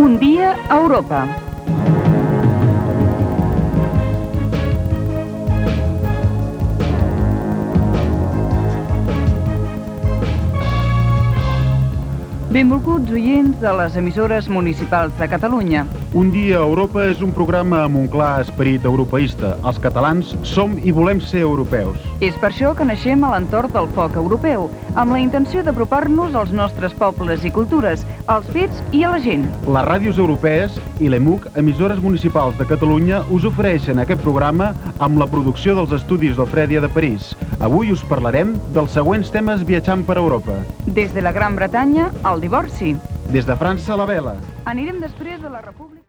Un dia a Europa. Benvolguts oients de les emissores municipals de Catalunya. Un dia a Europa és un programa amb un clar esperit europeista. Els catalans som i volem ser europeus. És per això que naixem a l'entorn del foc europeu, amb la intenció d'apropar-nos als nostres pobles i cultures, als fets i a la gent. Les ràdios europees i l'EMUC, emissores municipals de Catalunya, us ofereixen aquest programa amb la producció dels estudis d'Ofrèdia de París. Avui us parlarem dels següents temes viatjant per Europa. Des de la Gran Bretanya al divorci. Des de França a la vela. Anirem després de la República...